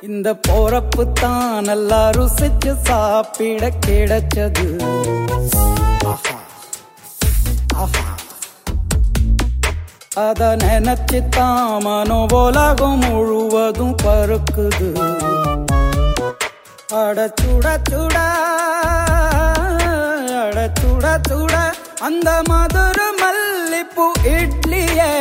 இந்த போறப்பு தான் நல்லா ருசிச்சு சாப்பிட கிடைச்சது. அத நினைச்சுத்தான் மனோலகம் முழுவதும் பருக்குது. அட சுட சுட அட சுட சுட அந்த மதுரை மல்லிப்பூ இட்லியே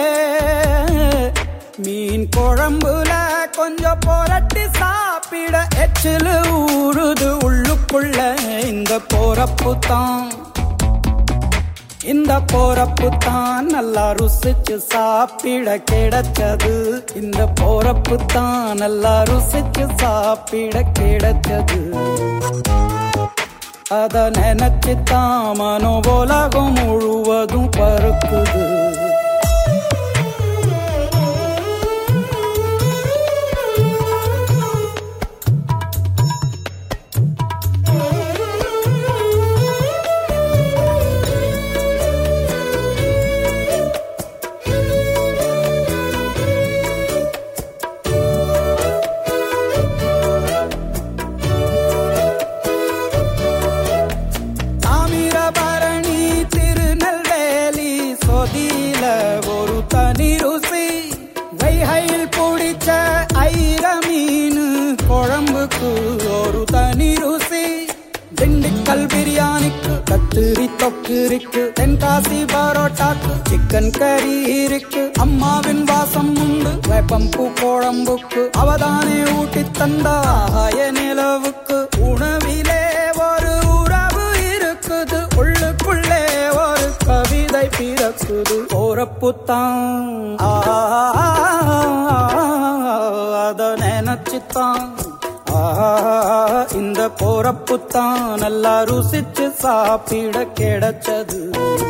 மீன் குழம்புல கொஞ்சம் புரட்டி சாப்பிட எச்சிலு ஊறுது உள்ளுக்குள்ள. இந்த போறப்பு தான் நல்லா ருசிச்சு சாப்பிட கிடைச்சது. இந்த போறப்பு தான் நல்லா ருசிச்சு சாப்பிட கிடைச்சது. அத நினைச்சுத்தான் மனோலகம் முழுவதும் பருக்குது. ஒரு தனி ருசி வைகையில் பிடிச்ச ஐர மீன் குழம்புக்கு ஒரு தனி ருசி. திண்டுக்கல் பிரியாணிக்கு கத்திரி தொக்கு இருக்கு. தென்காசி பரோட்டாக்கு சிக்கன் கறி இருக்கு. அம்மாவின் வாசம் உண்டு வேப்பம்பூ குழம்புக்கு. அவதானே ஊட்டி தந்தாய நிலவுக்கு. உணவிலே ஒரு உறவு இருக்குது. உள்ளுக்குள்ளே ஒரு கவிதை பிறக்குது. போறப்பு தான் அத நினைச்சுத்தான் இந்த போறப்பு தான் நல்லா ருசிச்சு சாப்பிட கிடைச்சது.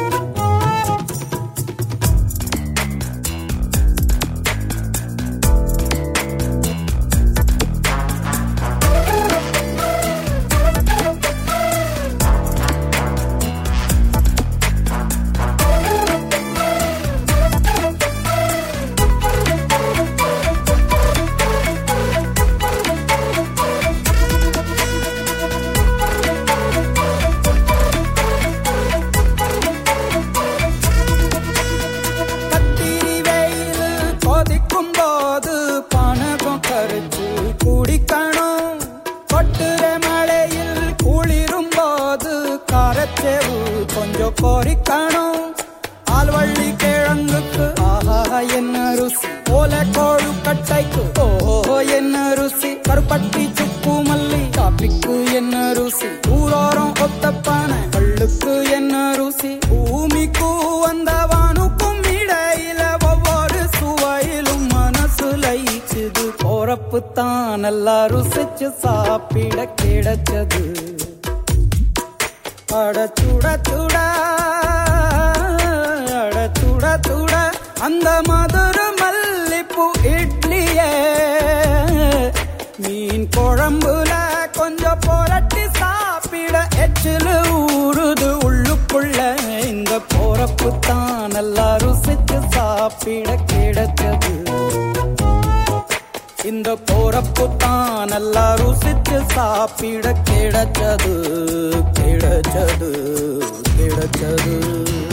குடிக்கணும் கொட்டுற மழையில் குளிரும் போது காரச்சேவு கொஞ்சம் கோரிக்கணும். ஆல்வள்ளி கிழங்குக்கு ஆஹா என்ன ருசி. ஓல கோழு கட்டைக்கு ஓஹோ என்ன ருசி. கருப்பட்டி சுப்பு மல்லி காப்பிக்கு என்ன ருசி. ஊரோரம் ஒத்தப்பான கள்ளுக்கு என்ன ருசி. பூமிக்கு வந்தவானுக்கும் இடையில ஒவ்வொரு சுவையிலும் மனசு லயிச்சுது. போறப்பு தான் நல்லா ருசிச்சு சாப்பிட கிடைச்சது. அட சுட சுட அட சுட சுட அந்த மதுரை மல்லிப்பூ இட்லியே மீன் குழம்புல கொஞ்சம் புரட்டி சாப்பிட எச்சிலு ஊறுது உள்ளுக்குள்ள. இந்த போறப்பு தான் நல்லா ருசிச்சு சாப்பிட கிடைச்சது. இந்த போறப்பு தான் நல்லா ருசிச்சு சாப்பிட கிடைச்சது கிடைச்சது கிடைச்சது.